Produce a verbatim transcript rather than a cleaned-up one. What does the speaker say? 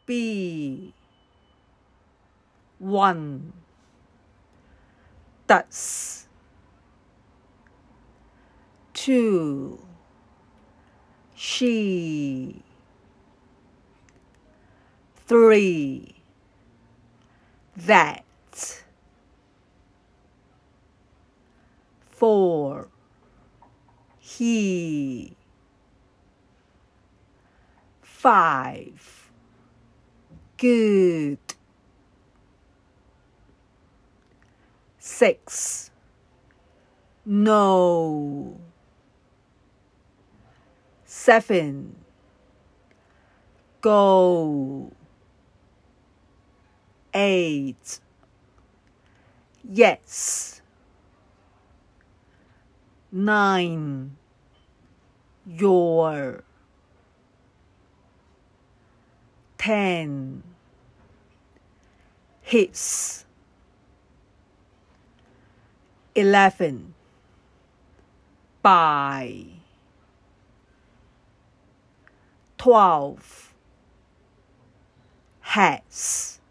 B. One. Does. Two. She. Three. That. Four. He. Five. Good. Six. No. Seven. Go. Eight. Yes. Nine. Your. Ten. His. Eleven. By. Twelve. Has.